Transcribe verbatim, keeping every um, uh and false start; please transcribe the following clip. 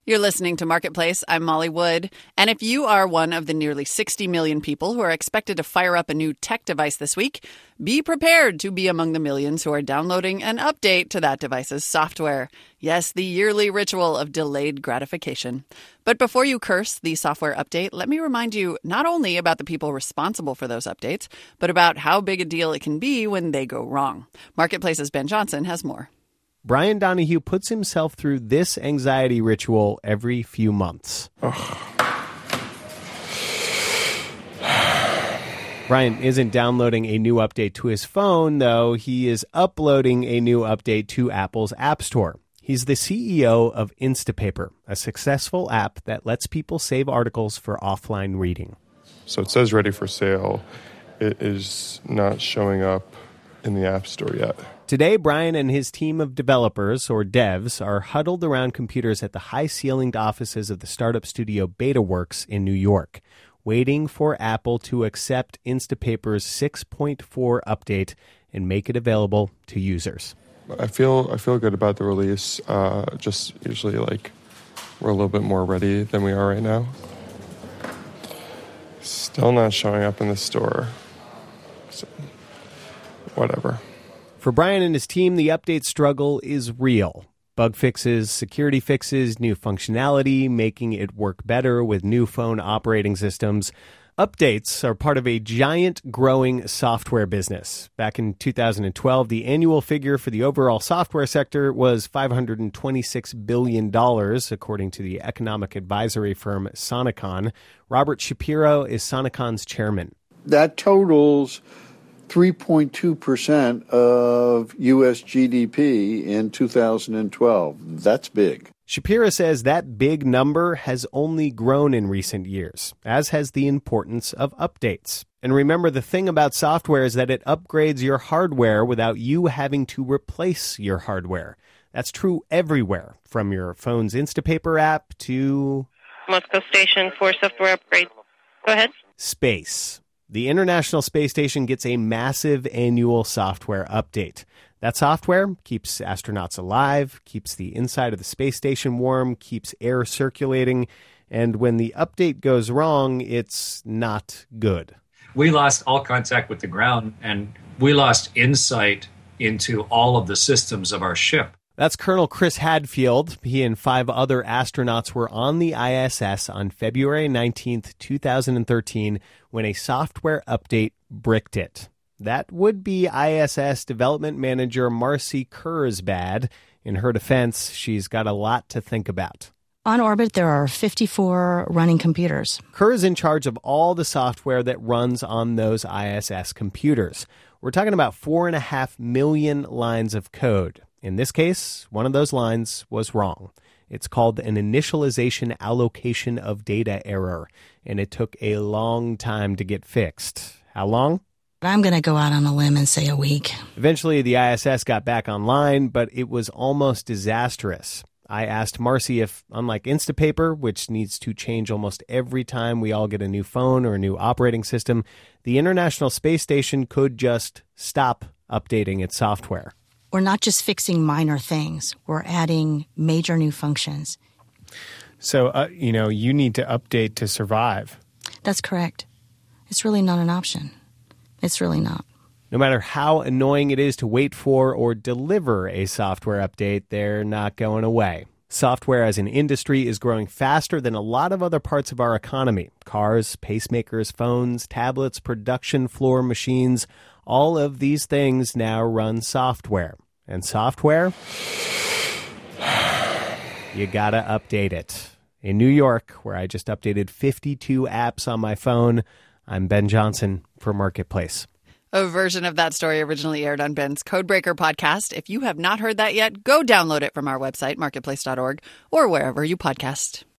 You're listening to Marketplace. I'm Molly Wood. And if you are one of the nearly sixty million people who are expected to fire up a new tech device this week, be prepared to be among the millions who are downloading an update to that device's software. Yes, the yearly ritual of delayed gratification. But before you curse the software update, let me remind you not only about the people responsible for those updates, but about how big a deal it can be when they go wrong. Marketplace's Ben Johnson has more. Brian Donahue puts himself through this anxiety ritual every few months. Brian isn't downloading a new update to his phone, though. He is uploading a new update to Apple's App Store. He's the C E O of Instapaper, a successful app that lets people save articles for offline reading. So it says ready for sale. It is not showing up in the App Store yet. Today, Brian and his team of developers, or devs, are huddled around computers at the high-ceilinged offices of the startup studio BetaWorks in New York, waiting for Apple to accept Instapaper's six point four update and make it available to users. I feel I feel good about the release. Uh, just usually, like, we're a little bit more ready than we are right now. Still not showing up in the store. So, whatever. For Brian and his team, the update struggle is real. Bug fixes, security fixes, new functionality, making it work better with new phone operating systems. Updates are part of a giant growing software business. Back in two thousand twelve, the annual figure for the overall software sector was five hundred twenty-six billion dollars, according to the economic advisory firm Sonicon. Robert Shapiro is Sonicon's chairman. That totals three point two percent of U S G D P in two thousand twelve. That's big. Shapiro says that big number has only grown in recent years, as has the importance of updates. And remember, the thing about software is that it upgrades your hardware without you having to replace your hardware. That's true everywhere, from your phone's Instapaper app to Moscow Station for software upgrade. Go ahead. Space. The International Space Station gets a massive annual software update. That software keeps astronauts alive, keeps the inside of the space station warm, keeps air circulating, and when the update goes wrong, it's not good. We lost all contact with the ground, and we lost insight into all of the systems of our ship. That's Colonel Chris Hadfield. He and five other astronauts were on the I S S on February nineteenth, two thousand thirteen, when a software update bricked it. That would be I S S development manager Marcy Kurzbad. In her defense, she's got a lot to think about. On orbit, there are fifty-four running computers. Kerr is in charge of all the software that runs on those I S S computers. We're talking about four and a half million lines of code. In this case, one of those lines was wrong. It's called an initialization allocation of data error, and it took a long time to get fixed. How long? I'm going to go out on a limb and say a week. Eventually, the I S S got back online, but it was almost disastrous. I asked Marcy if, unlike Instapaper, which needs to change almost every time we all get a new phone or a new operating system, the International Space Station could just stop updating its software. We're not just fixing minor things. We're adding major new functions. So, uh, you know, you need to update to survive. That's correct. It's really not an option. It's really not. No matter how annoying it is to wait for or deliver a software update, they're not going away. Software as an industry is growing faster than a lot of other parts of our economy. Cars, pacemakers, phones, tablets, production floor machines, all of these things now run software. And software, you gotta update it. In New York, where I just updated fifty-two apps on my phone, I'm Ben Johnson for Marketplace. A version of that story originally aired on Ben's Codebreaker podcast. If you have not heard that yet, go download it from our website, marketplace dot org, or wherever you podcast.